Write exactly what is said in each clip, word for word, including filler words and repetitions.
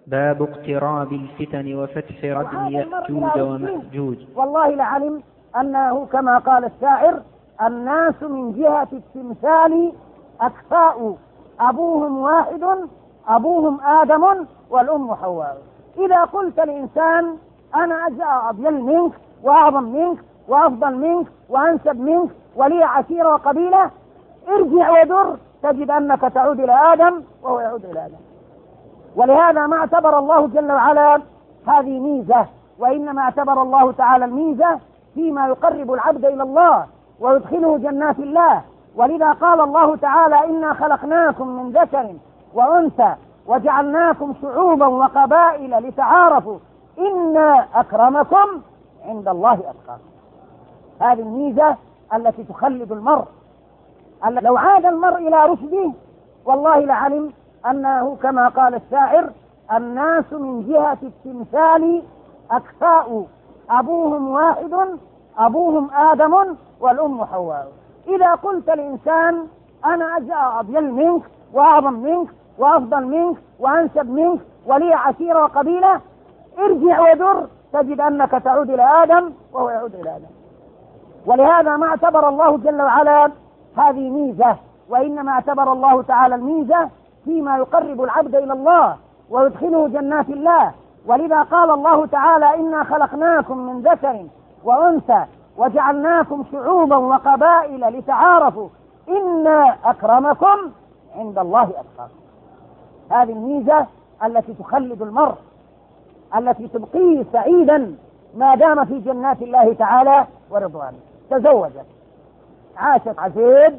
باب اقتراب الفتن وفتح ردم يأجوج ومأجوج. والله لعلم أنه كما قال الشاعر: الناس من جهة التمثال أكفاء، أبوهم واحد أبوهم آدم والأم حواء. إذا قلت الإنسان أنا أجل منك وأعظم منك وأفضل منك وأنسب منك ولي عشيرة وقبيلة، ارجع ودر تجد أنك تعود إلى آدم وهو يعود إلى آدم. ولهذا ما اعتبر الله جل وعلا هذه ميزة، وإنما اعتبر الله تعالى الميزة فيما يقرب العبد إلى الله ويدخله جنات الله. ولذا قال الله تعالى: إنا خلقناكم من ذكر وأنثى وجعلناكم شعوبا وقبائل لتعارفوا إن أكرمكم عند الله أتقاكم. هذه الميزة التي تخلد المرء. لو عاد المرء إلى رشده والله لعلم أنه كما قال الشاعر: الناس من جهة التمثال أكفاء، أبوهم واحد أبوهم آدم والأم حواء. إذا قلت الإنسان أنا أجل منك وأعظم منك وأفضل منك وأنسب منك ولي عشيرة وقبيلة، ارجع ودر تجد أنك تعود إلى آدم وهو يعود إلى آدم. ولهذا ما اعتبر الله جل وعلا هذه ميزة، وإنما اعتبر الله تعالى الميزة فيما يقرب العبد إلى الله ويدخله جنات الله. ولذا قال الله تعالى: إنا خلقناكم من ذكر وأنثى وجعلناكم شعوبا وقبائل لتعارفوا إن أكرمكم عند الله أتقاكم. هذه الميزة التي تخلد المرء، التي تبقيه سعيدا ما دام في جنات الله تعالى ورضوانه. تزوجت، عاشت عزيز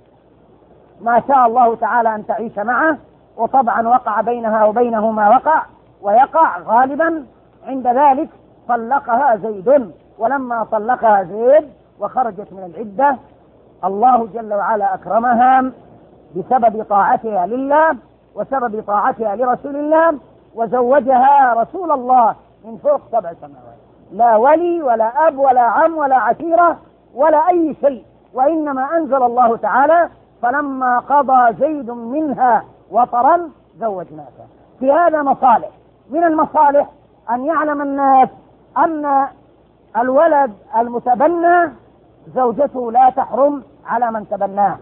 ما شاء الله تعالى أن تعيش معه، وطبعا وقع بينها وبينه ما وقع ويقع غالبا. عند ذلك طلقها زيد، ولما طلقها زيد وخرجت من العدة الله جل وعلا أكرمها بسبب طاعتها لله وسبب طاعتها لرسول الله، وزوجها رسول الله من فوق سبع سماوات، لا ولي ولا أب ولا عم ولا عشيرة ولا أي شيء، وإنما أنزل الله تعالى: فلما قضى زيد منها وطرا زوجناك. في هذا مصالح. من المصالح أن يعلم الناس أن الولد المتبنى زوجته لا تحرم على من تبناه.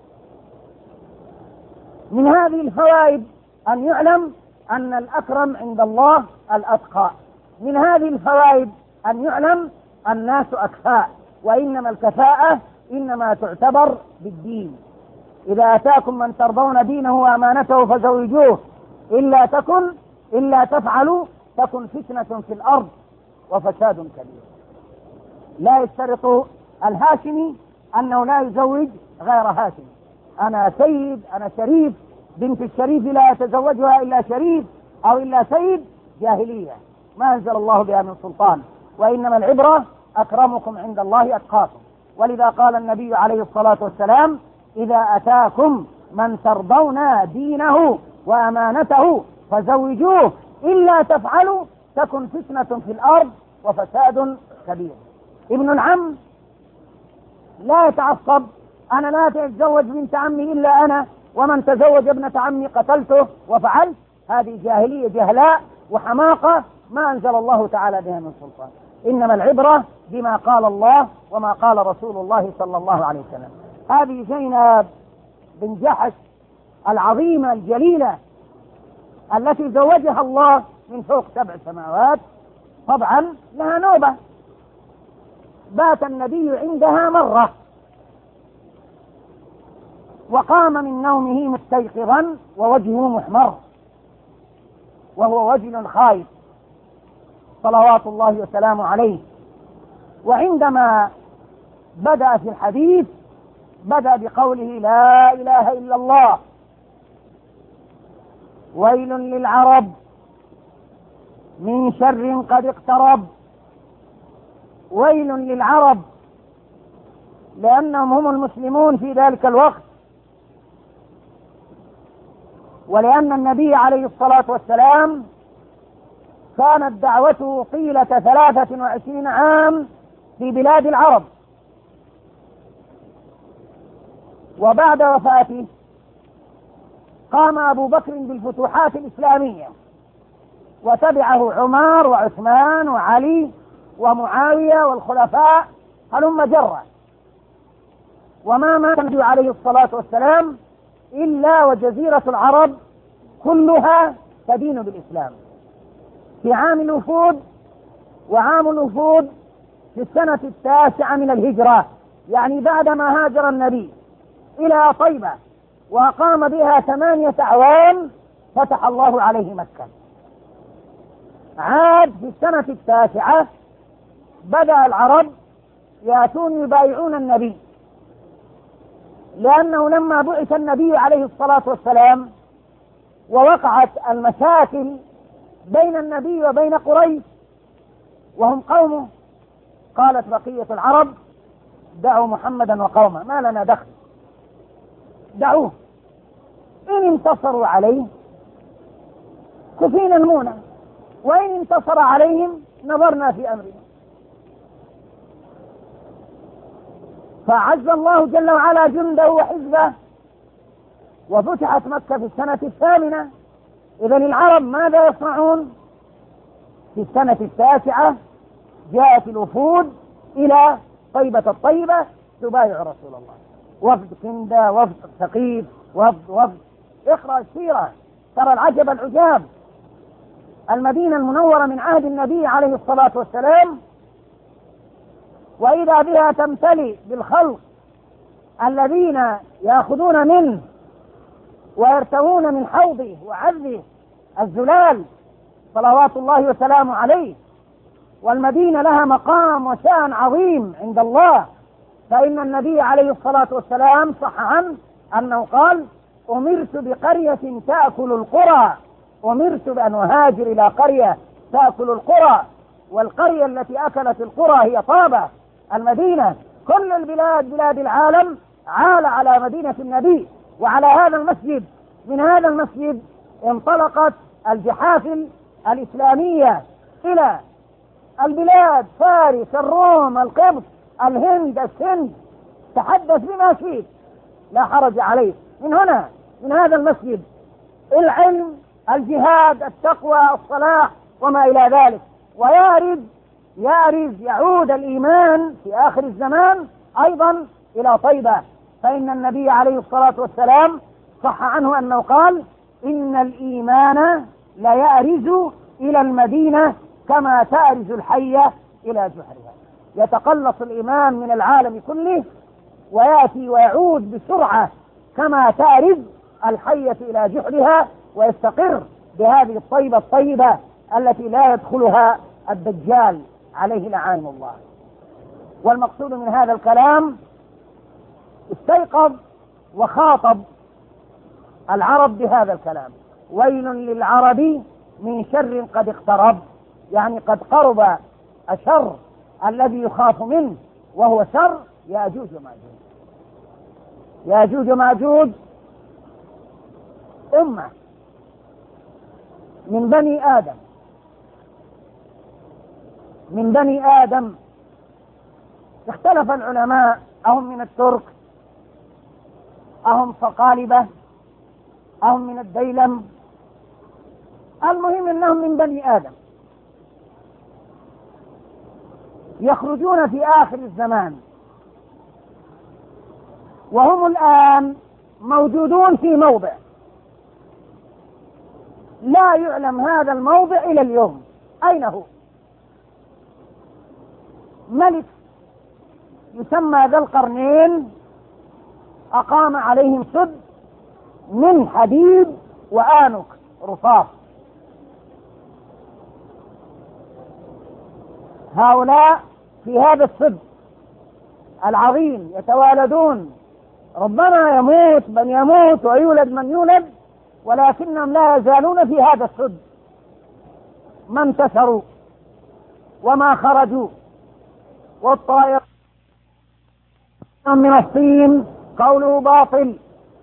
من هذه الفوائد أن يعلم أن الأكرم عند الله الأتقى. من هذه الفوائد أن يعلم الناس أكفاء، وإنما الكفاءة إنما تعتبر بالدين. إذا أتاكم من ترضون دينه وأمانته فزوجوه إلا تكن إلا تفعلوا تكن فتنة في الأرض وفساد كبير. لا يشترط الهاشمي أنه لا يزوج غير هاشمي. أنا سيد، أنا شريف، بنت الشريف لا يتزوجها إلا شريف أو إلا سيد، جاهلية ما أنزل الله بها من سلطان. وإنما العبرة أكرمكم عند الله أتقاكم. ولذا قال النبي عليه الصلاة والسلام: إذا أتاكم من ترضون دينه وأمانته فزوجوه إلا تفعلوا تكن فتنة في الأرض وفساد كبير. ابن العم لا يتعصب: أنا لا أتزوج بنت عمي إلا أنا، ومن تزوج ابنة عمي قتلته وفعلت. هذه جاهلية جهلاء وحماقة ما أنزل الله تعالى بها من سلطان. إنما العبرة بما قال الله وما قال رسول الله صلى الله عليه وسلم. هذه زينب بن جحش العظيمة الجليلة التي زوجها الله من فوق سبع سماوات، طبعا لها نوبة. بات النبي عندها مرة وقام من نومه مستيقظا ووجهه محمر وهو وجل خائف صلوات الله وسلامه عليه. وعندما بدأ في الحديث بدأ بقوله: لا إله إلا الله، ويل للعرب من شر قد اقترب. ويل للعرب لأنهم هم المسلمون في ذلك الوقت، ولأن النبي عليه الصلاة والسلام كانت دعوته طيلة ثلاثة وعشرين عام في بلاد العرب، وبعد وفاته قام أبو بكر بالفتوحات الإسلامية وتبعه عمر وعثمان وعلي ومعاوية والخلفاء هلم جرا، وما مات النبي عليه الصلاة والسلام إلا وجزيرة العرب كلها تدين بالإسلام. في عام الوفود، وعام الوفود في السنة التاسعة من الهجرة، يعني بعدما هاجر النبي إلى طيبة وأقام بها ثمانية أعوام فتح الله عليه مكة. عاد في السنة التاسعة بدأ العرب يأتون يبايعون النبي، لأنه لما بعث النبي عليه الصلاة والسلام ووقعت المشاكل بين النبي وبين قريش وهم قومه، قالت بقية العرب دعوا محمدا وقومه، ما لنا دخل، دعوه، إن انتصروا عليه كفينا المونة، وإن انتصر عليهم نظرنا في أمرنا. فعز الله جل وعلا جنده وحزبه وفتحت مكة في السنة الثامنة. إذن العرب ماذا يصنعون؟ في السنة التاسعة جاءت الوفود إلى طيبة الطيبة تبايع رسول الله، وفد كندة، وفد ثقيف، وفد وفد اقرأ السيرة ترى العجب العجاب. المدينة المنورة من عهد النبي عليه الصلاة والسلام وإذا بها تمتلئ بالخلق الذين يأخذون منه ويرتوون من حوضه وعذه الزلال صلوات الله وسلامه عليه. والمدينة لها مقام وشأن عظيم عند الله، فإن النبي عليه الصلاة والسلام صح عنه أنه قال: أمرت بقرية تأكل القرى، أمرت بأن أهاجر إلى قرية تأكل القرى، والقرية التي أكلت القرى هي طابة المدينة. كل البلاد بلاد العالم عال على مدينة النبي وعلى هذا المسجد. من هذا المسجد انطلقت الجحافل الإسلامية إلى البلاد، فارس، الروم، القبط، الهند، السند، تحدث بما شئت لا حرج عليه. من هنا من هذا المسجد العلم، الجهاد، التقوى، الصلاح وما إلى ذلك. ويارد يارد يعود الإيمان في آخر الزمان أيضا إلى طيبة، فإن النبي عليه الصلاة والسلام صح عنه أنه قال: إن الإيمان لا يأرز إلى المدينة كما تأرز الحية إلى جحرها. يتقلص الإيمان من العالم كله ويأتي ويعود بسرعة كما تأرز الحية إلى جحرها، ويستقر بهذه الطيبة الطيبة التي لا يدخلها الدجال عليه لعان الله. والمقصود من هذا الكلام استيقظ وخاطب العرب بهذا الكلام: ويل للعرب من شر قد اقترب، يعني قد قرب الشر الذي يخاف منه، وهو شر يأجوج ومأجوج. يأجوج ومأجوج أمة من بني آدم من بني آدم اختلف العلماء: أهم من الترك، أهم صقالبة، أهم من الديلم؟ المهم أنهم من بني آدم، يخرجون في آخر الزمان، وهم الآن موجودون في موضع لا يعلم هذا الموضع إلى اليوم أين هو. ملك يسمى ذا القرنين أقام عليهم سد من حديد وآنك رصاص. هؤلاء في هذا السد العظيم يتوالدون، ربما يموت من يموت ويولد من يولد، ولكنهم لا يزالون في هذا السد، ما انتشروا وما خرجوا. والطائر من الصين قوله باطل،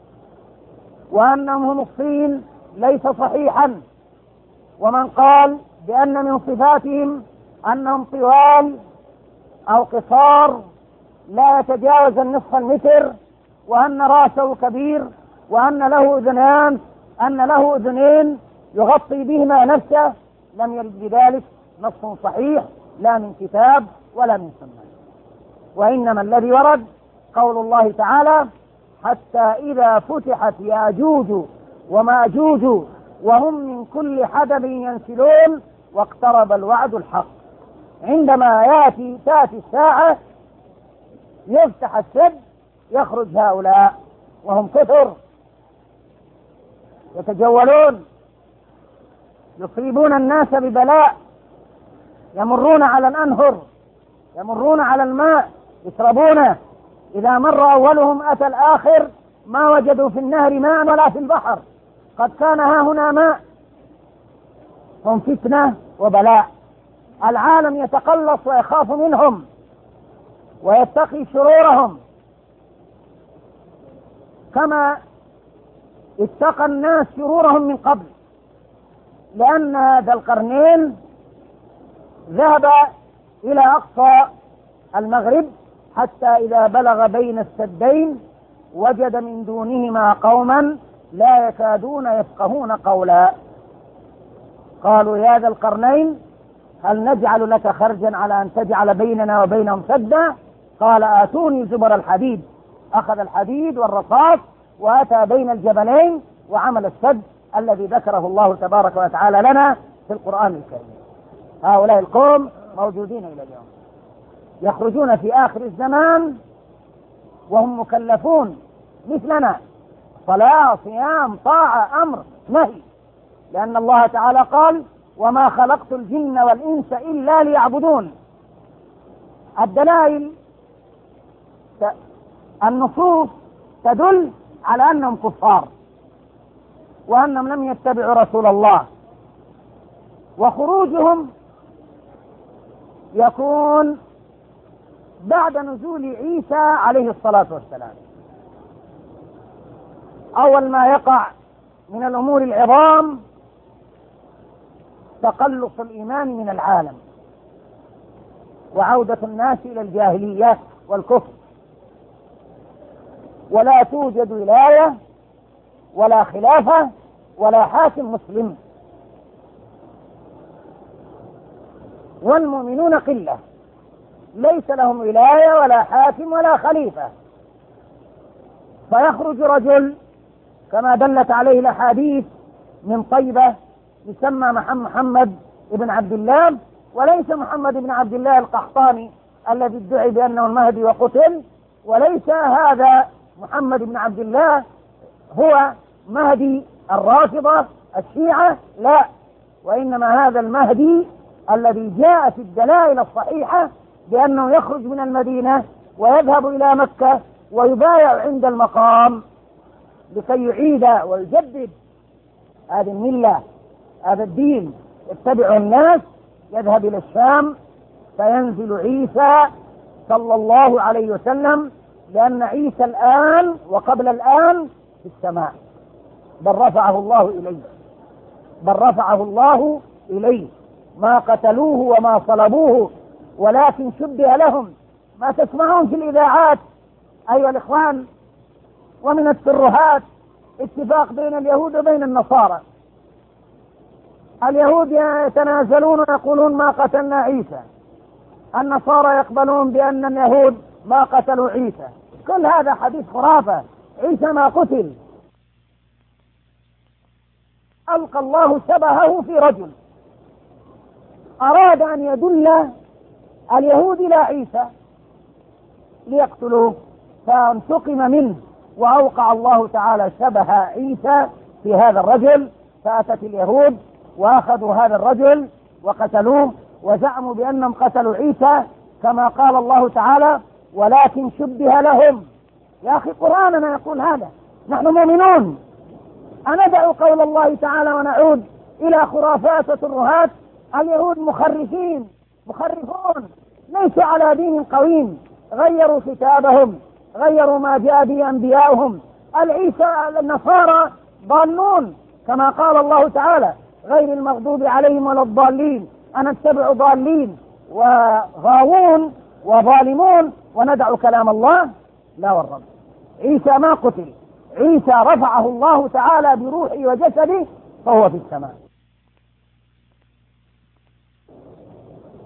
وأنهم هم الصين ليس صحيحا. ومن قال بأن من صفاتهم أنهم طوال أو قصار لا يتجاوز النصف المتر، وأن رأسه كبير، وأن له أذنان أن له أذنين يغطي بهما نفسه، لم يرد بذلك نص صحيح لا من كتاب ولا من سنة، وإنما الذي ورد قول الله تعالى: حتى إذا فتحت ياجوج وماجوج وهم من كل حدب ينسلون واقترب الوعد الحق. عندما ياتي تاتي الساعة يفتح السد يخرج هؤلاء وهم كثر يتجولون يصيبون الناس ببلاء، يمرون على الأنهر، يمرون على الماء يشربونه، إذا مر أولهم أتى الآخر ما وجدوا في النهر ماء ولا في البحر، قد كان ها هنا ماء. هم فتنة وبلاء، العالم يتقلص ويخاف منهم ويتقي شرورهم كما اتقى الناس شرورهم من قبل، لأن ذا القرنين ذهب إلى أقصى المغرب حتى إذا بلغ بين السدين وجد من دونهما قوما لا يكادون يفقهون قولا. قالوا: يا ذا القرنين هل نجعل لك خرجا على أن تجعل بيننا وبينهم سدا؟ قال: آتوني زبر الحديد. أخذ الحديد والرصاص وأتى بين الجبلين وعمل السد الذي ذكره الله تبارك وتعالى لنا في القرآن الكريم. هؤلاء القوم موجودين إلى اليوم، يخرجون في آخر الزمان وهم مكلفون مثلنا، صلاة صيام طاعة أمر نهي، لأن الله تعالى قال: وما خلقت الجن والإنس إلا ليعبدون. الدلائل النصوص تدل على أنهم كفار وأنهم لم يتبعوا رسول الله، وخروجهم يكون بعد نزول عيسى عليه الصلاة والسلام. أول ما يقع من الأمور العظام تقلص الإيمان من العالم وعودة الناس إلى الجاهلية والكفر، ولا توجد ولاية ولا خلافة ولا حاكم مسلم، والمؤمنون قلة ليس لهم ولاية ولا حاكم ولا خليفة. فيخرج رجل كما دلت عليه الأحاديث من طيبة يسمى محمد بن عبد الله، وليس محمد بن عبد الله القحطاني الذي ادعي بأنه المهدي وقتل، وليس هذا محمد بن عبد الله هو مهدي الرافضة الشيعة، لا، وإنما هذا المهدي الذي جاء في الدلائل الصحيحة بأنه يخرج من المدينة ويذهب إلى مكة ويبايع عند المقام لكي يعيد ويجدد هذه الملة، هذا الدين، يتبع الناس. يذهب إلى الشام فينزل عيسى صلى الله عليه وسلم، لأن عيسى الآن وقبل الآن في السماء، بل رفعه الله إليه، بل رفعه الله إليه، ما قتلوه وما صلبوه ولكن شبه لهم. ما تسمعون في الإذاعات أيها الإخوان ومن الترهات اتفاق بين اليهود وبين النصارى، اليهود يتنازلون ويقولون ما قتلنا عيسى، النصارى يقبلون بأن اليهود ما قتلوا عيسى. كل هذا حديث خرافة، عيسى ما قتل. ألقى الله شبهه في رجل أراد أن يدل اليهود إلى عيسى ليقتلوه، فانتقم منه وأوقع الله تعالى شبه عيسى في هذا الرجل، فأتت اليهود وأخذوا هذا الرجل وقتلوه وزعموا بأنهم قتلوا عيسى كما قال الله تعالى: ولكن شبه لهم. يا أخي قرآننا يقول هذا، نحن مؤمنون. أندع قول الله تعالى ونعود إلى خرافات وترهات؟ اليهود مخرفين مخرفون، ليسوا على دين قويم، غيروا كتابهم، غيروا ما جاء به أنبياؤهم. العيسى النصارى ضالون كما قال الله تعالى: غير المغضوب عليهم ولا الضالين، أنا اتبع ضالين وغاوون وظالمون وندع كلام الله. لا والرب، عيسى ما قتل، عيسى رفعه الله تعالى بروحه وجسده فهو في السماء.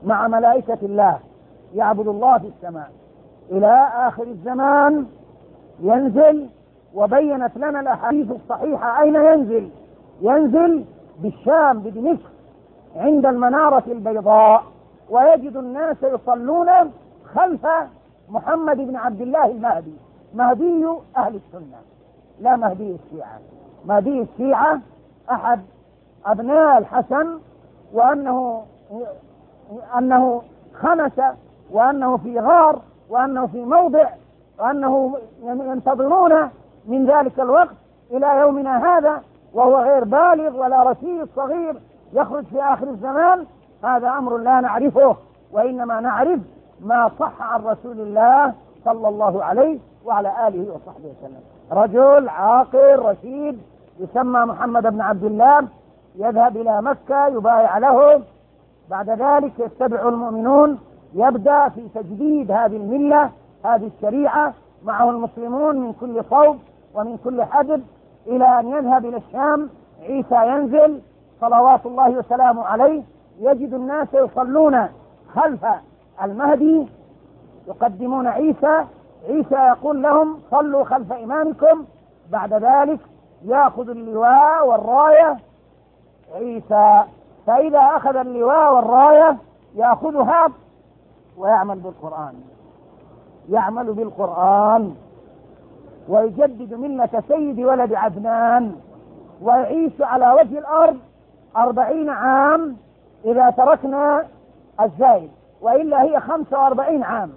مع ملائكة الله يعبد الله في السماء إلى آخر الزمان ينزل. وبينت لنا الأحاديث الصحيحة أين ينزل. ينزل بالشام بدمشق عند المنارة البيضاء، ويجد الناس يصلون خلف محمد بن عبد الله المهدي، مهدي أهل السنة لا مهدي الشيعة. مهدي الشيعة أحد أبناء الحسن، وأنه أنه خنس، وأنه في غار، وأنه في موضع، وأنه ينتظرون من ذلك الوقت إلى يومنا هذا وهو غير بالغ ولا رشيد صغير يخرج في آخر الزمان. هذا أمر لا نعرفه، وإنما نعرف ما صح عن رسول الله صلى الله عليه وعلى آله وصحبه وسلم. رجل عاقل رشيد يسمى محمد بن عبد الله يذهب إلى مكة يبايع له، بعد ذلك يتبع المؤمنون، يبدأ في تجديد هذه الملة هذه الشريعة، معه المسلمون من كل صوب ومن كل حدب، إلى أن يذهب إلى الشام. عيسى ينزل صلوات الله وسلامه عليه، يجد الناس يصلون خلف المهدي، يقدمون عيسى. عيسى يقول لهم صلوا خلف إمامكم. بعد ذلك يأخذ اللواء والراية عيسى، فإذا أخذ اللواء والراية يأخذها ويعمل بالقرآن، يعمل بالقرآن ويجدد ملة سيد ولد عدنان، ويعيش على وجه الأرض أربعين عام إذا تركنا الزايد، وإلا هي خمسة وأربعين عام.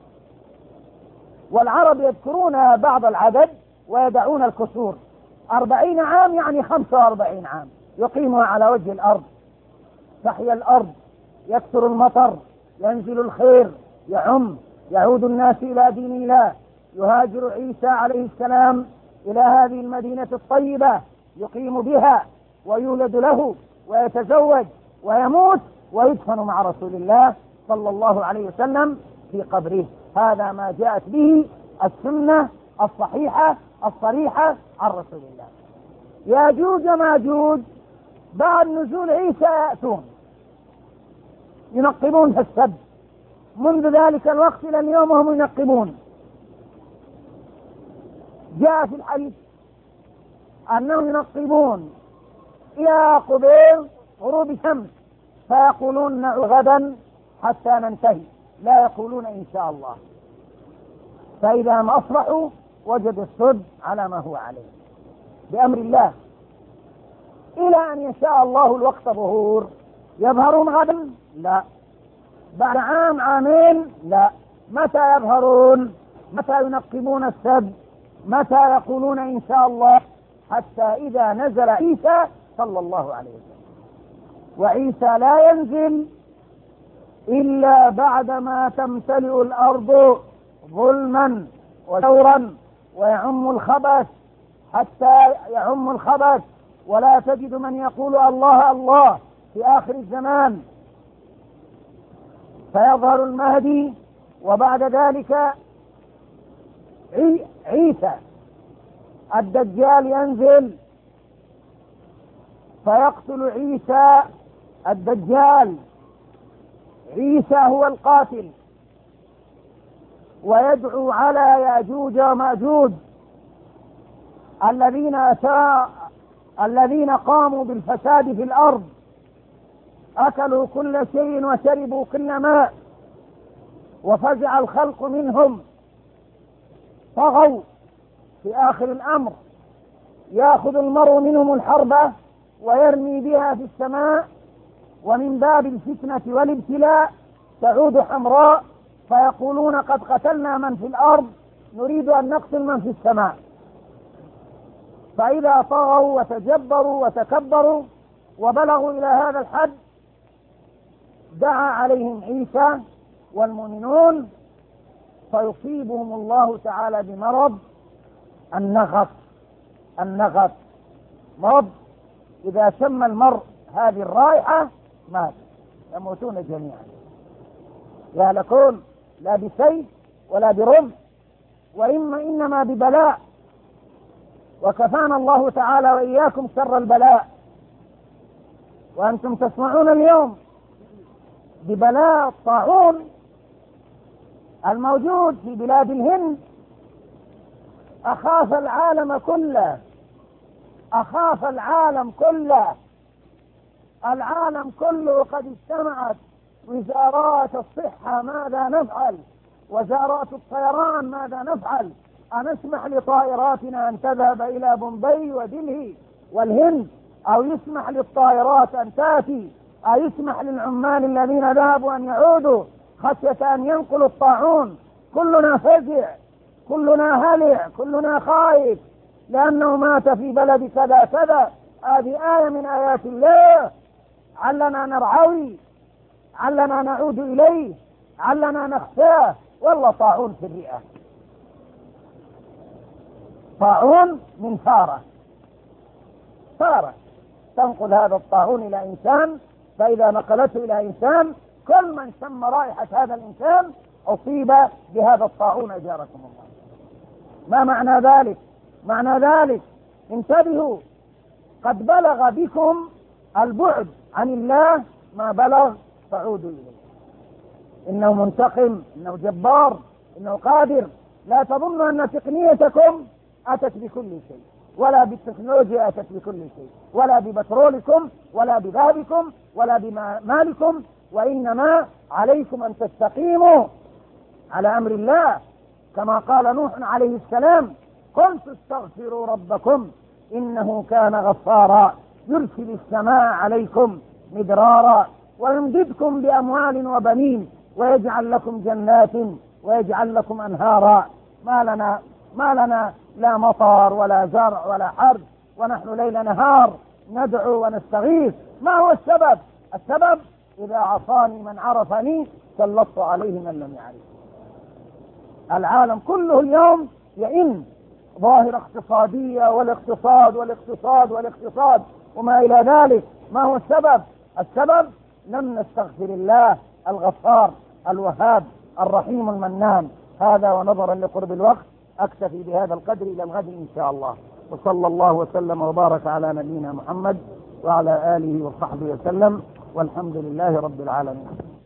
والعرب يذكرون بعض العدد ويدعون الكسور. أربعين عام يعني خمسة وأربعين عام يقيمها على وجه الأرض. تحيا الأرض، يكثر المطر، ينزل الخير، يعم، يعود الناس إلى دين الله. يهاجر عيسى عليه السلام إلى هذه المدينة الطيبة، يقيم بها ويولد له ويتزوج ويموت ويدفن مع رسول الله صلى الله عليه وسلم في قبره. هذا ما جاءت به السنة الصحيحة الصريحة عن رسول الله. ياجوج وماجوج بعد نزول عيسى يأتون ينقبون في السبت، منذ ذلك الوقت إلى اليوم هم ينقبون. جاء في الحديث أنهم ينقبون إلى قبيل غروب الشمس، فيقولون غدا حتى ننتهي، لا يقولون إن شاء الله. فإذا ما أصبحوا وجدوا السد على ما هو عليه بأمر الله، إلى أن يشاء الله الوقت ظهور. يظهرون غدا؟ لا. بعد عام عامين؟ لا. متى يظهرون؟ متى ينقبون السد؟ متى يقولون إن شاء الله؟ حتى إذا نزل عيسى صلى الله عليه وسلم. وعيسى لا ينزل إلا بعدما تمتلئ الأرض ظلما وجورا ويعم الخبث، حتى يعم الخبث ولا تجد من يقول الله الله في آخر الزمان. فيظهر المهدي، وبعد ذلك عيسى. الدجال ينزل فيقتل عيسى الدجال. عيسى هو القاتل، ويدعو على ياجوج وماجوج الذين أتى الذين قاموا بالفساد في الأرض، أكلوا كل شيء وشربوا كل ماء، وفزع الخلق منهم، طغوا في آخر الأمر. يأخذ المرء منهم الحربة ويرمي بها في السماء، ومن باب الفتنة والابتلاء تعود حمراء، فيقولون قد قتلنا من في الأرض نريد أن نقتل من في السماء. فإذا طغوا وتجبروا وتكبروا وبلغوا إلى هذا الحد دعا عليهم عيسى والمؤمنون، فيصيبهم الله تعالى بمرض النغص. النغص مرض إذا شم المرء هذه الرائحة مات، يموتون جميعا، يهلكون لا بسيف ولا برمح، وإما إنما ببلاء. وكفانا الله تعالى وإياكم شر البلاء. وأنتم تسمعون اليوم ببلاء الطاعون الموجود في بلاد الهند أخاف العالم كله، أخاف العالم كله. العالم كله قد اجتمعت وزارات الصحة ماذا نفعل، وزارات الطيران ماذا نفعل، أنسمح لطائراتنا أن تذهب إلى بومبي ودلهي والهند، أو يسمح للطائرات أن تأتي، أو يسمح للعمال الذين ذهبوا أن يعودوا خشية أن ينقلوا الطاعون. كلنا فزع، كلنا هلع، كلنا خائف لأنه مات في بلد كذا كذا. هذه آية من آيات الله، علنا نرعوي، علنا نعود إليه، علنا نخشاه. والله طاعون في الرئة، طاعون من فارة، فارة تنقل هذا الطاعون إلى إنسان، فإذا نقلته إلى إنسان كل من شم رائحة هذا الإنسان أصيب بهذا الطاعون أجاركم الله. ما معنى ذلك؟ معنى ذلك انتبهوا، قد بلغ بكم البعد عن الله ما بلغ، فعودوا إليه. إنه منتقم، إنه جبار، إنه قادر. لا تظنوا أن تقنيتكم أتت بكل شيء، ولا بالتكنولوجيا أتت بكل شيء، ولا ببترولكم، ولا بذهبكم، ولا بمالكم، وإنما عليكم أن تستقيموا على أمر الله، كما قال نوح عليه السلام: قلت استغفروا ربكم إنه كان غفارا يرسل السماء عليكم مدرارا ويمددكم بأموال وبنين ويجعل لكم جنات ويجعل لكم أنهارا. ما لنا ما لنا لا مطر ولا زرع ولا حرب، ونحن ليل نهار ندعو ونستغيث. ما هو السبب؟ السبب إذا عصاني من عرفني سلطت عليه من لم يعرف. العالم كله اليوم يئن ظاهرة اقتصادية، والاقتصاد والاقتصاد والاقتصاد وما إلى ذلك. ما هو السبب؟ السبب لم نستغفر الله الغفار الوهاب الرحيم المنان. هذا ونظرا لقرب الوقت أكتفي بهذا القدر إلى الغد إن شاء الله، وصلى الله وسلم وبارك على نبينا محمد وعلى آله وصحبه وسلم، والحمد لله رب العالمين.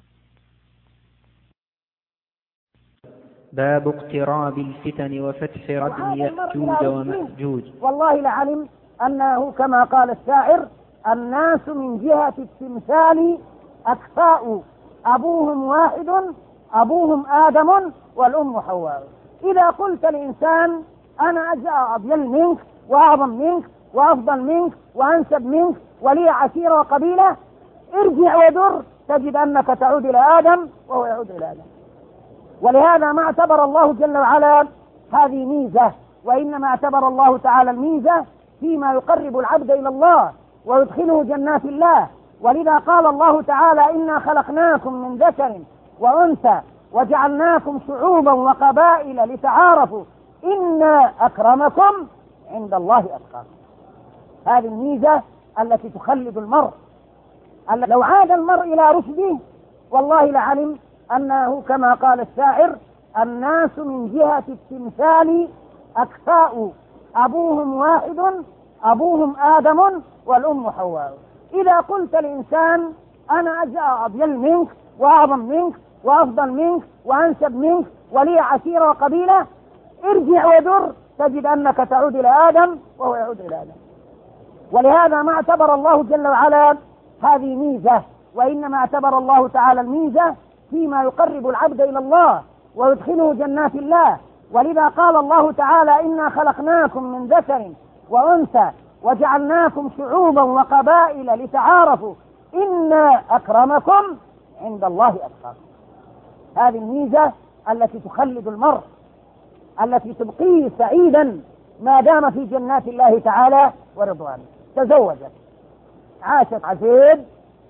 باب اقتراب الفتن وفتح ردم يأجوج ومأجوج. والله لعلم أنه كما قال الشاعر: الناس من جهة التمثال أكفاء، أبوهم واحد، أبوهم آدم والأم حواء. إذا قلت الإنسان أنا أجل منك وأعظم منك وأفضل منك وأنسب منك ولي عشيرة وقبيلة، ارجع ودر تجد أنك تعود إلى آدم وهو يعود إلى آدم. ولهذا ما اعتبر الله جل وعلا هذه ميزة، وإنما اعتبر الله تعالى الميزة فيما يقرب العبد إلى الله ويدخله جنات الله. ولذا قال الله تعالى: إنا خلقناكم من ذكر وأنثى وجعلناكم شعوبا وقبائل لتعارفوا إن أكرمكم عند الله أتقاكم. هذه الميزة التي تخلد المرء. لو عاد المرء إلى رشده والله لعلم أنه كما قال الشاعر: الناس من جهة التمثال أكفاء، أبوهم واحد، أبوهم آدم والأم حواء. إذا قلت الإنسان أنا أجل منك وأعظم منك وأفضل منك وأنسب منك ولي عشيرة وقبيلة، ارجع ودر تجد أنك تعود إلى آدم وهو يعود إلى آدم. ولهذا ما اعتبر الله جل وعلا هذه ميزة، وإنما اعتبر الله تعالى الميزة فيما يقرب العبد إلى الله ويدخله جنات الله. ولذا قال الله تعالى: إنا خلقناكم من ذكر وأنثى وجعلناكم شعوبا وقبائل لتعارفوا إن أكرمكم عند الله أتقاكم. هذه الميزة التي تخلد المرء، التي تبقيه سعيدا ما دام في جنات الله تعالى ورضوانه. تزوجت، عاشت عزيز،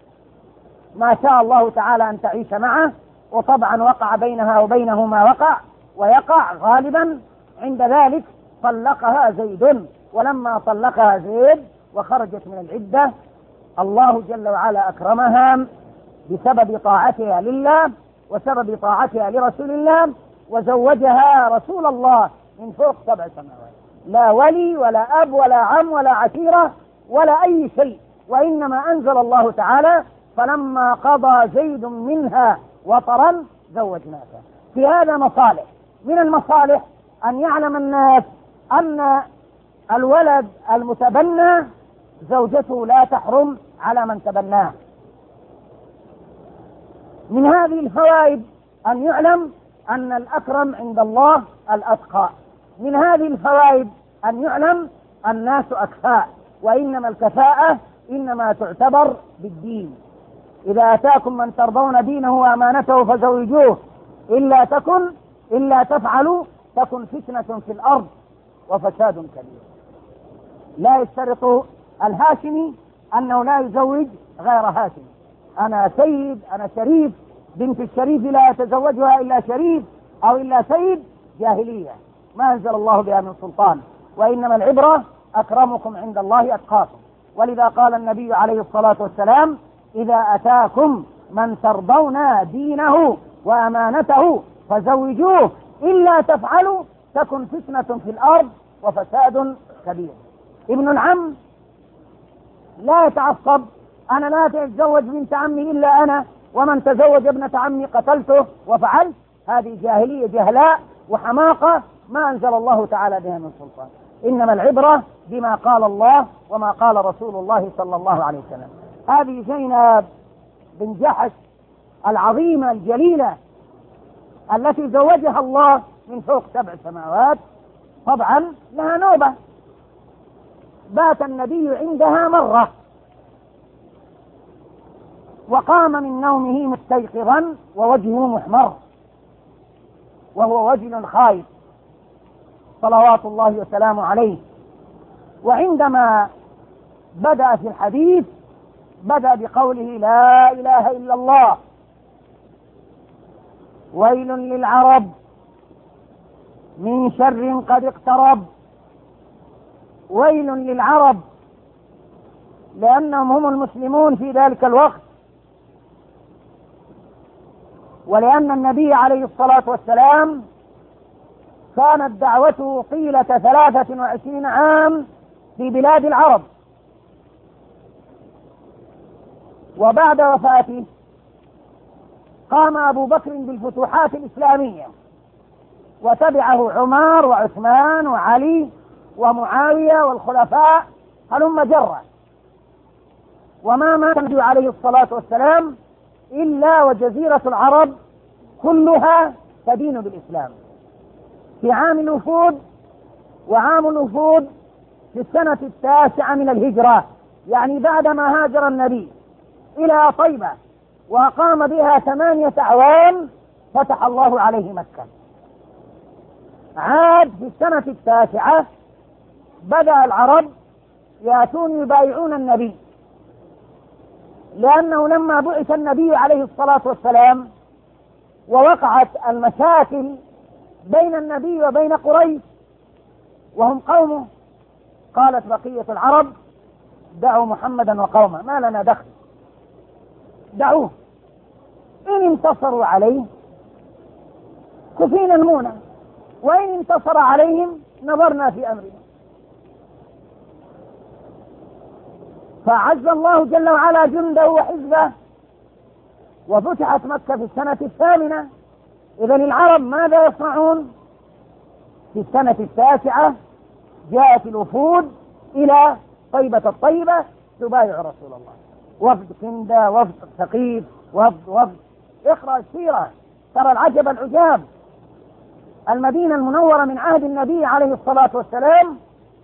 ما شاء الله تعالى أن تعيش معه، وطبعا وقع بينها وبينه ما وقع ويقع غالبا. عند ذلك طلقها زيد، ولما طلقها زيد وخرجت من العدة الله جل وعلا أكرمها بسبب طاعتها لله وسبب طاعتها لرسول الله، وزوجها رسول الله من فوق سبع سماوات. لا ولي ولا أب ولا عم ولا عشيرة ولا أي شيء، وإنما أنزل الله تعالى فلما قضى زيد منها وطرا زوجناك. في هذا مصالح. من المصالح أن يعلم الناس أن الولد المتبنى زوجته لا تحرم على من تبناه. من هذه الفوائد أن يعلم أن الأكرم عند الله الأتقى. من هذه الفوائد أن يعلم الناس أكفاء، وإنما الكفاءة إنما تعتبر بالدين. إذا أتاكم من ترضون دينه وأمانته فزوجوه إلا تكن إلا تفعلوا تكن فتنة في الأرض وفساد كبير. لا يشترط الهاشمي أنه لا يزوج غير هاشمي. أنا سيد، أنا شريف، بنت الشريف لا يتزوجها إلا شريف أو إلا سيد، جاهلية ما أنزل الله بها من سلطان. وإنما العبرة أكرمكم عند الله أتقاكم. ولذا قال النبي عليه الصلاة والسلام: إذا أتاكم من ترضون دينه وأمانته فزوجوه إلا تفعلوا تكن فتنة في الأرض وفساد كبير. ابن العم لا يتعصب: أنا لا أتزوج بنت عمي إلا أنا، ومن تزوج ابنة عمي قتلته وفعلت. هذه جاهلية جهلاء وحماقة ما أنزل الله تعالى بها من سلطان. إنما العبرة بما قال الله وما قال رسول الله صلى الله عليه وسلم. هذه زينب بن جحش العظيمة الجليلة التي زوجها الله من فوق سبع سماوات، طبعا لها نوبة. بات النبي عندها مرة وقام من نومه مستيقظا ووجهه محمر وهو وجل خائف صلوات الله وسلامه عليه. وعندما بدأ في الحديث بدأ بقوله: لا إله إلا الله، ويل للعرب من شر قد اقترب. ويل للعرب لأنهم هم المسلمون في ذلك الوقت، ولأن النبي عليه الصلاة والسلام كانت دعوته طيلة ثلاثة وعشرين عام في بلاد العرب، وبعد وفاته قام أبو بكر بالفتوحات الإسلامية، وتبعه عمر وعثمان وعلي ومعاوية والخلفاء هلم جرا. وما مات النبي عليه الصلاة والسلام إلا وجزيرة العرب كلها تدين بالإسلام. في عام الوفود، وعام الوفود في السنة التاسعة من الهجرة، يعني بعدما هاجر النبي إلى طيبة وقام بها ثمانية أعوام فتح الله عليه مكة. عاد في السنة التاسعة بدأ العرب يأتون يبايعون النبي، لأنه لما بعث النبي عليه الصلاة والسلام ووقعت المشاكل بين النبي وبين قريش وهم قومه، قالت بقية العرب: دعوا محمدا وقومه، ما لنا دخل، دعوه، إن انتصروا عليه كفينا المونة، وإن انتصر عليهم نظرنا في أمرنا. فعز الله جل وعلا جنده وحزبه وفتحت مكة في السنة الثامنة. إذن العرب ماذا يصنعون؟ في السنة التاسعة جاءت الوفود إلى طيبة الطيبة تبايع رسول الله، وفد كندة، وفد ثقيف، وفد وفد اقرأ السيرة ترى العجب العجاب. المدينة المنورة من عهد النبي عليه الصلاة والسلام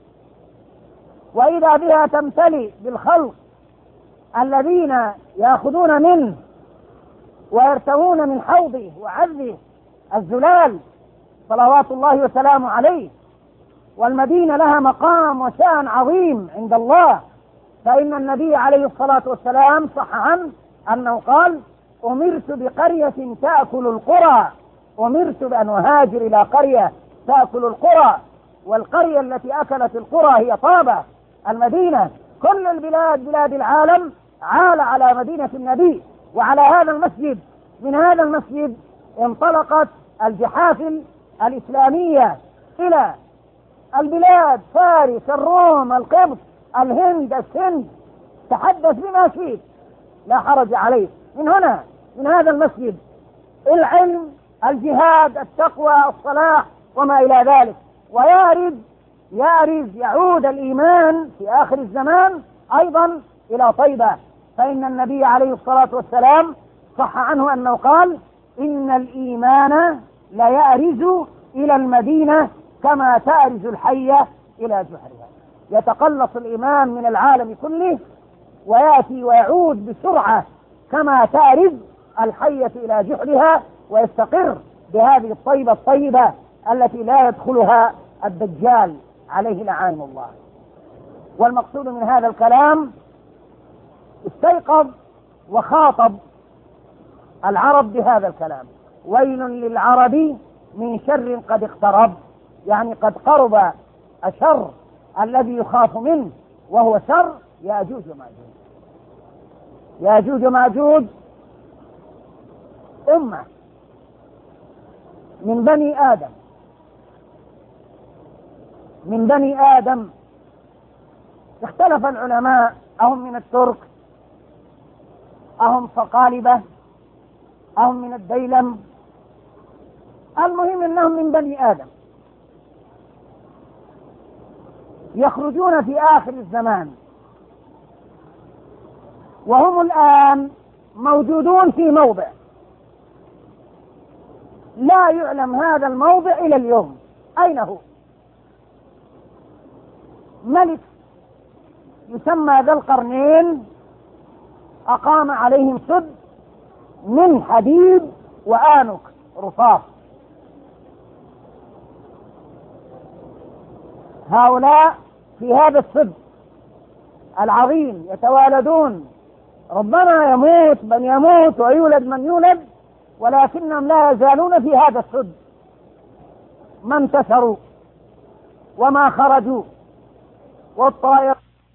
وإذا بها تمتلئ بالخلق الذين يأخذون منه ويرتوون من حوضه وعذه الزلال صلوات الله وسلامه عليه. والمدينة لها مقام وشأن عظيم عند الله، فإن النبي عليه الصلاة والسلام صح عنه أنه قال: أمرت بقرية تأكل القرى، أمرت بأن أهاجر إلى قرية تأكل القرى، والقرية التي أكلت القرى هي طابة المدينة. كل البلاد بلاد العالم عال على مدينة النبي وعلى هذا المسجد. من هذا المسجد انطلقت الجحافل الإسلامية إلى البلاد: فارس، الروم، القبط، الهند، السند، تحدث بما شئت. لا حرج عليه. من هنا من هذا المسجد العلم، الجهاد، التقوى، الصلاح وما إلى ذلك. ويارد يارد يعود الإيمان في آخر الزمان أيضا إلى طيبة، فإن النبي عليه الصلاة والسلام صح عنه أنه قال: إن الإيمان لا يأرز إلى المدينة كما تأرز الحية إلى جحرها. يتقلص الإيمان من العالم كله ويأتي ويعود بسرعة كما تأرز الحية إلى جحرها، ويستقر بهذه الطيبة الطيبة التي لا يدخلها الدجال عليه لعان الله. والمقصود من هذا الكلام استيقظ وخاطب العرب بهذا الكلام: ويل للعرب من شر قد اقترب، يعني قد قرب الشر الذي يخاف منه، وهو شر يأجوج ومأجوج. يأجوج ومأجوج أمة من بني آدم من بني آدم اختلف العلماء: أهم من الترك، أهم صقالبة، أهم من الديلم؟ المهم أنهم من بني آدم، يخرجون في آخر الزمان، وهم الآن موجودون في موضع لا يعلم هذا الموضع إلى اليوم أين هو. ملك يسمى ذا القرنين أقام عليهم سد من حديد وآنك رصاص. هؤلاء في هذا السد العظيم يتوالدون، ربما يموت من يموت ويولد من يولد، ولكنهم لا يزالون في هذا السد، ما انتشروا وما خرجوا. والطائر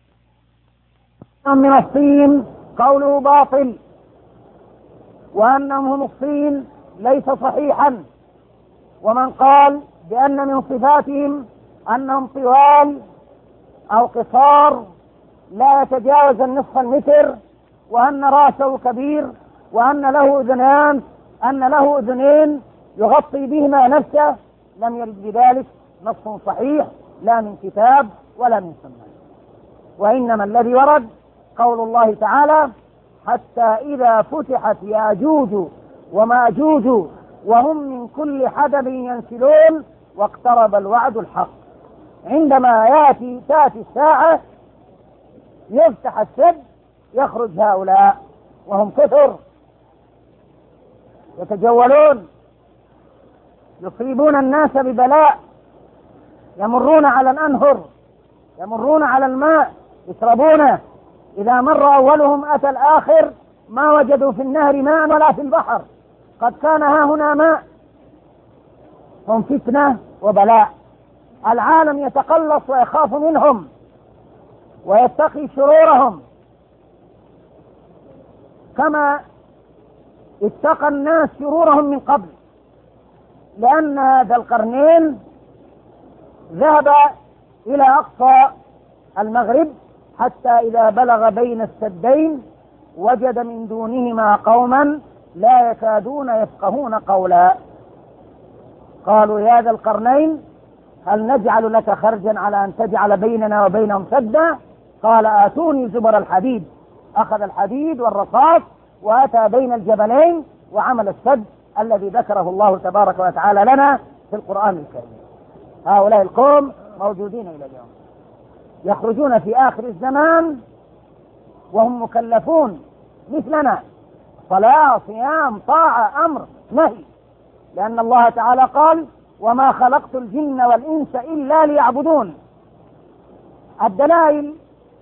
من الصين قوله باطل، وأنهم هم الصين ليس صحيحا. ومن قال بأن من صفاتهم أنهم طوال أو قصار لا يتجاوز النصف المتر، وأن رأسه كبير، وأن له أذنان أن له أذنين يغطي بهما نفسه، لم يرد بذلك نص صحيح لا من كتاب ولا من سنة. وإنما الذي ورد قول الله تعالى: حتى إذا فتحت ياجوج وماجوج وهم من كل حدب ينسلون واقترب الوعد الحق. عندما يأتي تأتي الساعة يفتح السد يخرج هؤلاء وهم كثر يتجولون يصيبون الناس ببلاء، يمرون على الأنهر، يمرون على الماء يشربونه، إذا مر أولهم أتى الآخر ما وجدوا في النهر ماء ولا في البحر، قد كان ها هنا ماء. هم فتنة وبلاء، العالم يتقلص ويخاف منهم ويتقي شرورهم كما اتقى الناس شرورهم من قبل، لأن ذا القرنين ذهب إلى أقصى المغرب حتى إذا بلغ بين السدين وجد من دونهما قوما لا يكادون يفقهون قولا. قالوا: يا ذا القرنين هل نجعل لك خرجا على أن تجعل بيننا وبينهم سدا؟ قال: آتوني زبر الحديد. أخذ الحديد والرصاص وأتى بين الجبلين وعمل السد الذي ذكره الله تبارك وتعالى لنا في القرآن الكريم. هؤلاء القوم موجودين إلى اليوم، يخرجون في آخر الزمان وهم مكلفون مثلنا، صلاة، صيام، طاعة، أمر، نهي، لأن الله تعالى قال: وما خلقت الجن والإنس إلا ليعبدون. الدلائل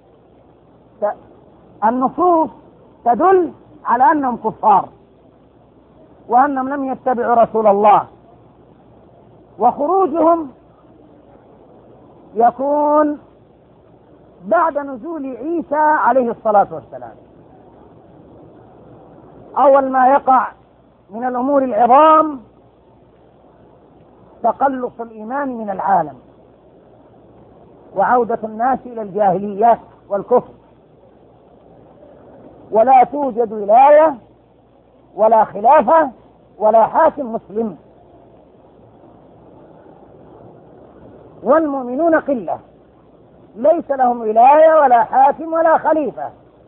النصوص تدل على أنهم كفار وأنهم لم يتبعوا رسول الله، وخروجهم يكون بعد نزول عيسى عليه الصلاة والسلام. أول ما يقع من الأمور العظام تقلص الإيمان من العالم وعودة الناس إلى الجاهلية والكفر. ولا توجد ولاية ولا خلافة ولا حاكم مسلم، والمؤمنون قلة ليس لهم ولاية ولا حاكم ولا خليفة.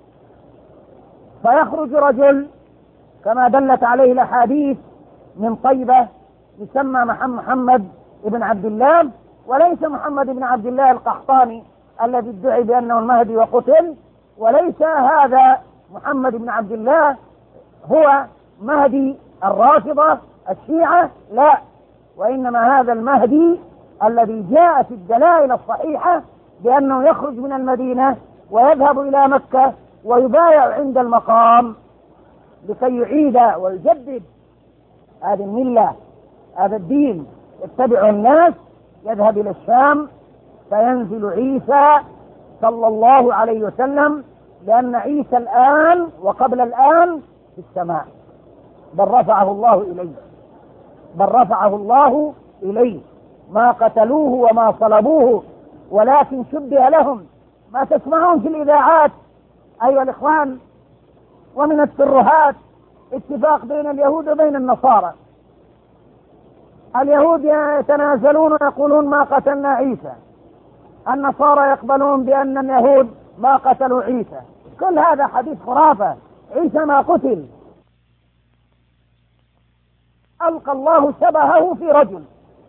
فيخرج رجل كما دلت عليه الأحاديث من طيبة يسمى محمد بن عبد الله، وليس محمد بن عبد الله القحطاني الذي ادعي بأنه المهدي وقتل، وليس هذا محمد بن عبد الله هو مهدي الرافضة الشيعة، لا، وإنما هذا المهدي الذي جاء في الدلائل الصحيحة بأنه يخرج من المدينة ويذهب إلى مكة ويبايع عند المقام لكي يعيد ويجدد هذه الملة، هذا الدين. يتبع الناس، يذهب إلى الشام فينزل عيسى صلى الله عليه وسلم، لأن عيسى الآن وقبل الآن في السماء، بل رفعه الله إليه، بل رفعه الله إليه، ما قتلوه وما صلبوه ولكن شبه لهم. ما تسمعون في الإذاعات أيها الإخوان ومن الترهات اتفاق بين اليهود وبين النصارى، اليهود يتنازلون ويقولون ما قتلنا عيسى، النصارى يقبلون بأن اليهود ما قتلوا عيسى. كل هذا حديث خرافة، عيسى ما قتل. ألقى الله شبهه في رجل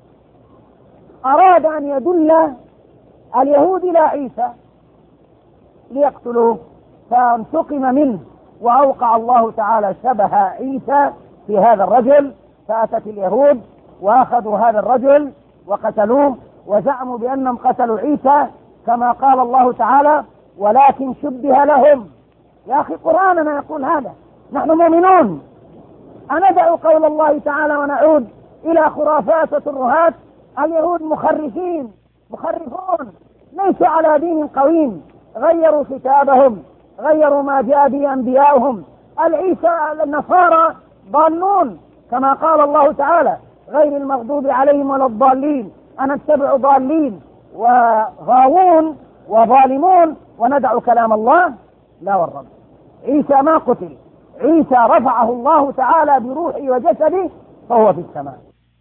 أراد أن يدل اليهود إلى عيسى ليقتلوه، فانتقم منه وأوقع الله تعالى شبه عيسى في هذا الرجل، فأتت اليهود وأخذوا هذا الرجل وقتلوه وزعموا بأنهم قتلوا عيسى كما قال الله تعالى ولكن شبه لهم. يا أخي قرآننا يقول هذا، نحن مؤمنون. أندع قول الله تعالى ونعود إلى خرافات وترهات؟ اليهود مخرفين مخرفون، ليسوا على دين قويم، غيروا كتابهم، غيروا ما جاء به أنبياؤهم. العيسى النصارى ضالون كما قال الله تعالى غير المغضوب عليهم ولا الضالين، أنا اتبع ضالين وغاوون وظالمون وندع كلام الله؟ لا والرب، عيسى ما قتل، عيسى رفعه الله تعالى بروحه وجسده فهو في السماء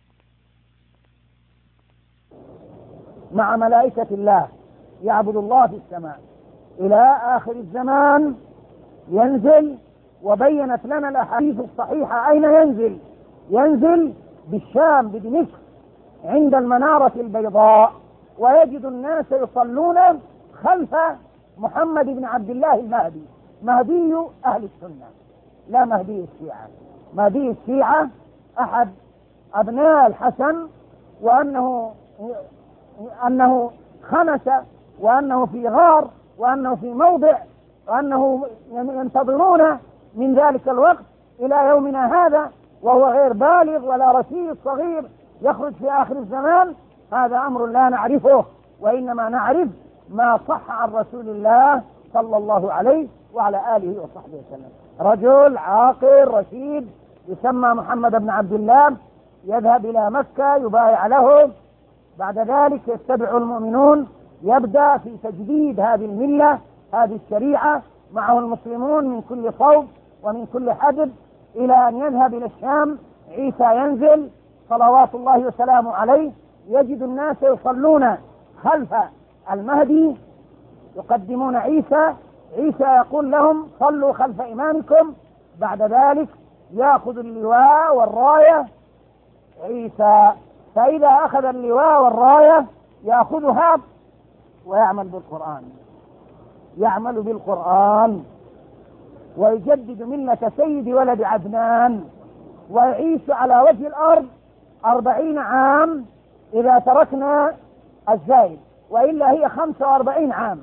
مع ملائكة الله، يعبد الله في السماء إلى آخر الزمان ينزل. وبينت لنا الأحاديث الصحيحة أين ينزل، ينزل بالشام بدمشق عند المنارة البيضاء، ويجد الناس يصلون خلف محمد بن عبد الله المهدي، مهدي أهل السنة لا مهدي الشيعة. مهدي الشيعة أحد أبناء الحسن، وأنه أنه خنس، وأنه في غار، وأنه في موضع، وأنه ينتظرون من ذلك الوقت إلى يومنا هذا وهو غير بالغ ولا رشيد صغير يخرج في آخر الزمان. هذا أمر لا نعرفه، وإنما نعرف ما صح عن رسول الله صلى الله عليه وعلى آله وصحبه وسلم. رجل عاقل رشيد يسمى محمد بن عبد الله يذهب إلى مكة يبايع له، بعد ذلك يتبع المؤمنون، يبدأ في تجديد هذه الملة هذه الشريعة معه المسلمون من كل صوب ومن كل حدب، إلى أن يذهب إلى الشام. عيسى ينزل صلوات الله وسلامه عليه، يجد الناس يصلون خلف المهدي يقدمون عيسى، عيسى يقول لهم صلوا خلف إمامكم. بعد ذلك يأخذ اللواء والراية عيسى، فإذا أخذ اللواء والراية يأخذها ويعمل بالقرآن، يعمل بالقرآن ويجدد ملة سيد ولد عدنان، ويعيش على وجه الأرض أربعين عام إذا تركنا الزائد، وإلا هي خمسة وأربعين عام.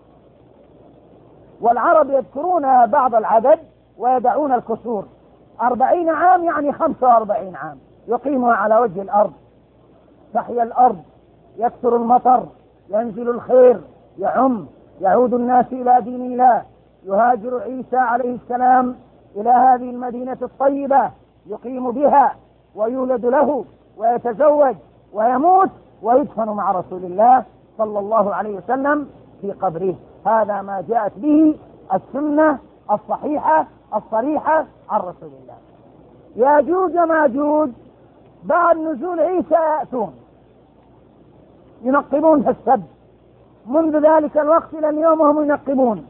والعرب يذكرون بعض العدد ويدعون الكسور. أربعين عام يعني خمسة وأربعين عام يقيمها على وجه الأرض، تحيا الأرض، يكثر المطر، ينزل الخير، يعم، يعود الناس إلى دين الله. يهاجر عيسى عليه السلام إلى هذه المدينة الطيبة، يقيم بها ويولد له ويتزوج ويموت ويدفن مع رسول الله صلى الله عليه وسلم في قبره. هذا ما جاءت به السنة الصحيحة الصريحة عن رسول الله. ياجوج ماجوج بعد نزول عيسى يأتون ينقبون في السد، منذ ذلك الوقت إلى اليوم هم ينقبون.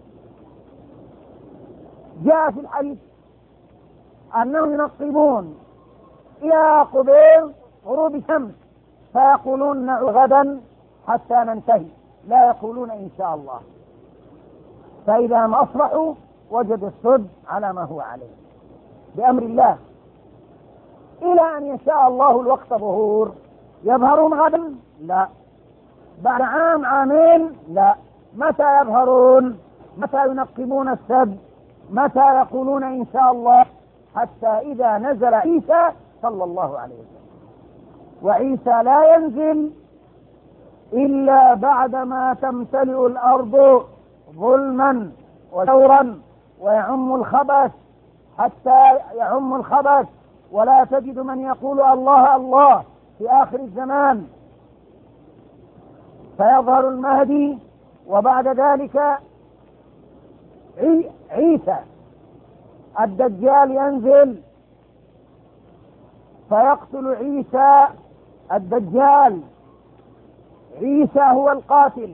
جاء في الحديث أنهم ينقبون إلى قبيل غروب الشمس فيقولون نعود غدا حتى ننتهي، لا يقولون إن شاء الله. فإذا ما أصبحوا وجدوا السد على ما هو عليه بأمر الله، إلى أن يشاء الله الوقت ظهور. يظهرون غدا؟ لا. بعد عام عامين؟ لا. متى يظهرون؟ متى ينقبون السد؟ متى يقولون إن شاء الله؟ حتى إذا نزل عيسى صلى الله عليه وسلم. وعيسى لا ينزل إلا بعدما تمتلئ الأرض ظلما وجورا ويعم الخبث، حتى يعم الخبث ولا تجد من يقول الله الله في آخر الزمان. فيظهر المهدي وبعد ذلك عيسى. الدجال ينزل فيقتل عيسى الدجال، عيسى هو القاتل،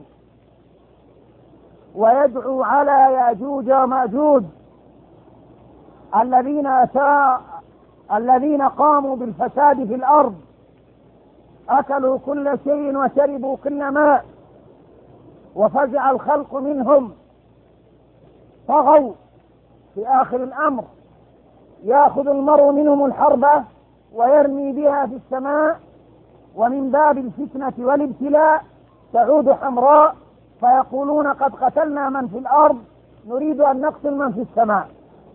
ويدعو على ياجوج وماجوج الذين أساء الذين قاموا بالفساد في الأرض، أكلوا كل شيء وشربوا كل ماء وفزع الخلق منهم، طغوا في آخر الأمر. يأخذ المرء منهم الحربة ويرمي بها في السماء، ومن باب الفتنة والابتلاء تعود حمراء، فيقولون قد قتلنا من في الأرض نريد أن نقتل من في السماء.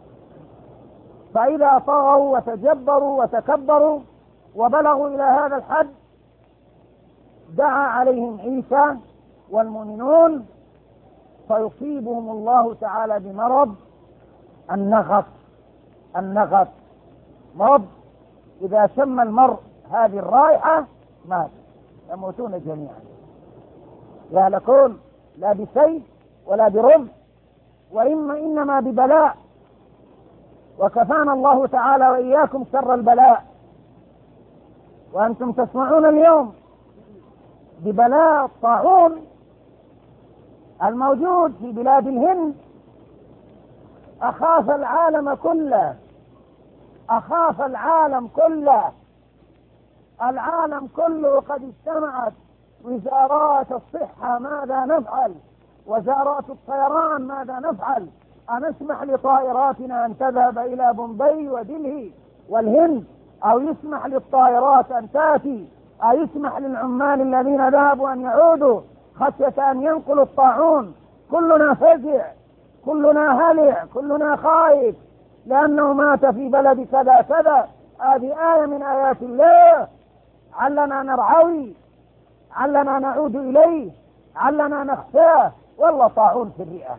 فإذا طغوا وتجبروا وتكبروا وبلغوا إلى هذا الحد دعا عليهم عيسى والمؤمنون فيصيبهم الله تعالى بمرض النغص. النغص مرض إذا شم المرء هذه الرائحة مات، يموتون جميعا، يهلكون لا بسيف ولا برمح، وإما إنما ببلاء. وكفانا الله تعالى وإياكم شر البلاء. وأنتم تسمعون اليوم ببلاء الطاعون الموجود في بلاد الهند، أخاف العالم كله، أخاف العالم كله. العالم كله قد اجتمعت وزارات الصحة ماذا نفعل، وزارات الطيران ماذا نفعل، أنسمح لطائراتنا أن تذهب إلى بومبي ودلهي والهند، أو يسمح للطائرات أن تأتي، أو يسمح للعمال الذين ذهبوا أن يعودوا خشية أن ينقلوا الطاعون. كلنا فزع، كلنا هلع، كلنا خائف لأنه مات في بلد كذا كذا. هذه آية من آيات الله، علنا نرعوي، علنا نعود إليه، علنا نخشاه. والله طاعون في الرئة،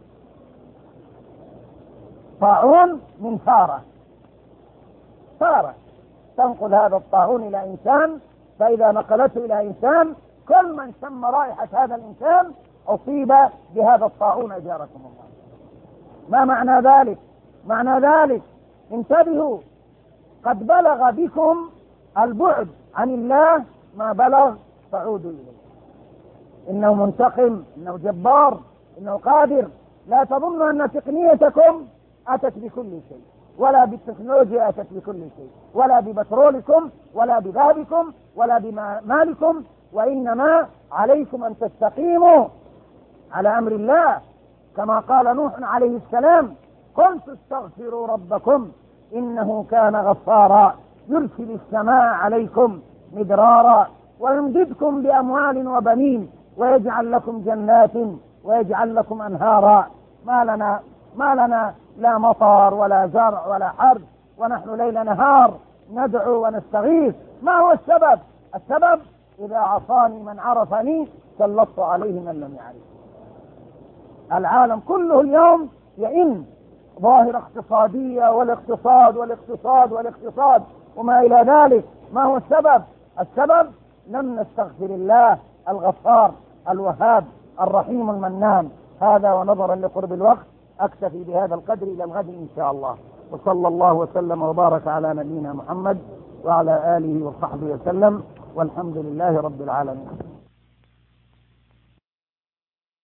طاعون من فارة، فارة تنقل هذا الطاعون إلى إنسان، فإذا نقلته إلى إنسان كل من شم رائحة هذا الإنسان أصيب بهذا الطاعون أجاركم الله. ما معنى ذلك؟ معنى ذلك انتبهوا، قد بلغ بكم البعد عن الله ما بلغ، فعودوا إليه. إنه منتقم، إنه جبار، إنه قادر. لا تظنوا أن تقنيتكم أتت بكل شيء، ولا بالتكنولوجيا أتت بكل شيء، ولا ببترولكم ولا بذهبكم ولا بمالكم، وإنما عليكم أن تستقيموا على أمر الله كما قال نوح عليه السلام: قلت استغفروا ربكم إنه كان غفارا يرسل السماء عليكم مدرارا ويمددكم بأموال وبنين ويجعل لكم جنات ويجعل لكم أنهارا. ما لنا ما لنا لا مطر ولا زرع ولا حرث، ونحن ليل نهار ندعو ونستغيث. ما هو السبب؟ السبب إذا عصاني من عرفني سلطت عليه من لم يعرف. العالم كله اليوم يئن ظاهرة اقتصادية، والاقتصاد والاقتصاد والاقتصاد وما إلى ذلك. ما هو السبب؟ السبب لم نستغفر الله الغفار الوهاب الرحيم المنان. هذا ونظرا لقرب الوقت أكتفي بهذا القدر إلى الغد إن شاء الله. وصلى الله وسلم وبارك على نبينا محمد وعلى آله وصحبه وسلم، والحمد لله رب العالمين.